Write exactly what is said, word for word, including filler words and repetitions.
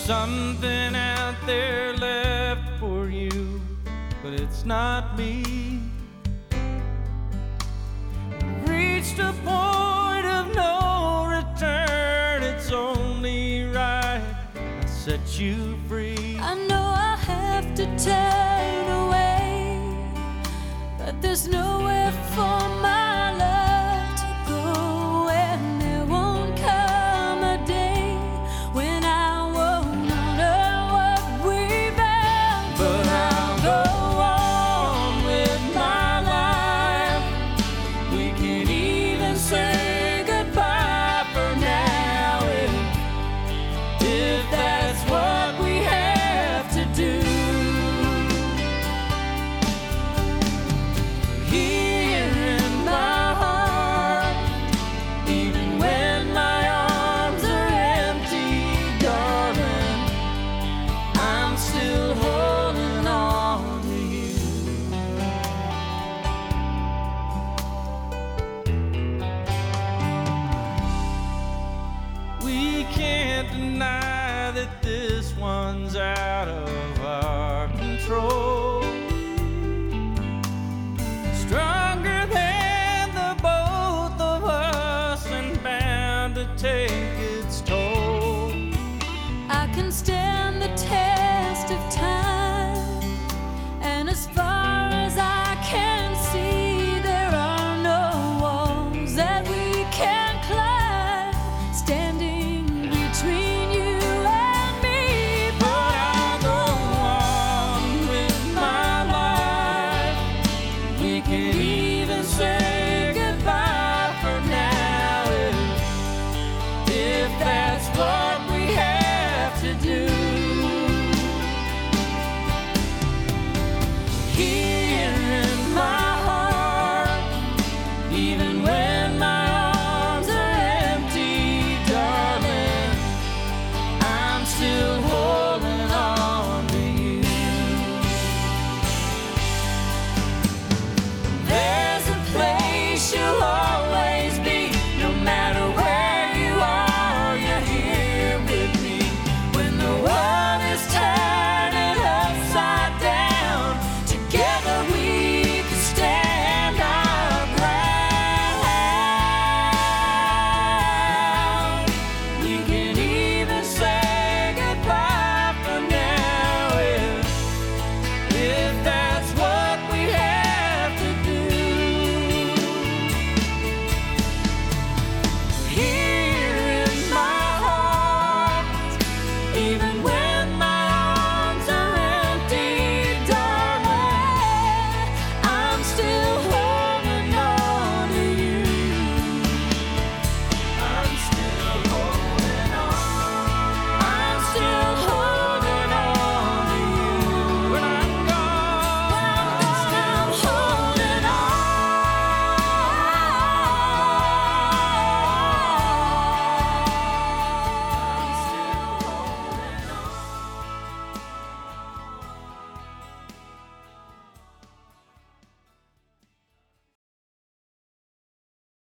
something out there left for you, but it's not me. Reached a point of no return. It's only right I set you free. I know I have to turn away, but there's nowhere for my love to go, and there won't come a day when I won't honor what we vowed. But I'll go on with my life. We can even say goodbye for now, if, if that's what we have to do. Here in my heart, even when my arms are empty, darling, I'm still holding on to you. We can't deny that this one's out of our control. Stronger than the both of us and bound to take its toll. I can stand the